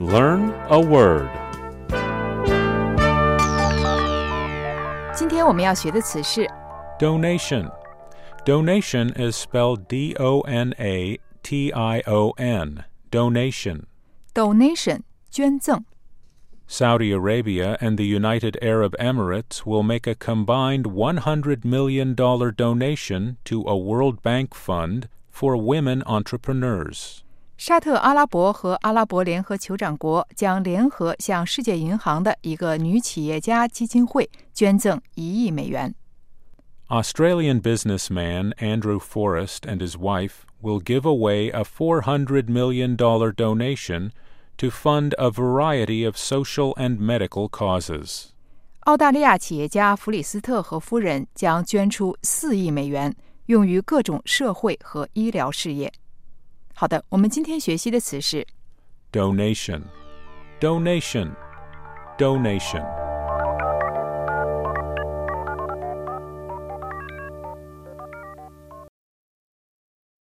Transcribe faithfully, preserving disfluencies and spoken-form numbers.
Learn a word. 今天我们要学的词是 Donation. Donation is spelled D O N A T I O N. Donation. donation 捐赠。 Saudi Arabia and the United Arab Emirates will make a combined one hundred million dollars donation to a World Bank fund for women entrepreneurs. 沙特阿拉伯和阿拉伯联合酋长国将联合向世界银行的一个女企业家基金会捐赠一亿美元。 Australian businessman Andrew Forrest and his wife will give away a four hundred million dollars donation to fund a variety of social and medical causes. 澳大利亚企业家弗里斯特和夫人将捐出四亿美元，用于各种社会和医疗事业。好的，我们今天学习的词是 Donation. Donation. Donation.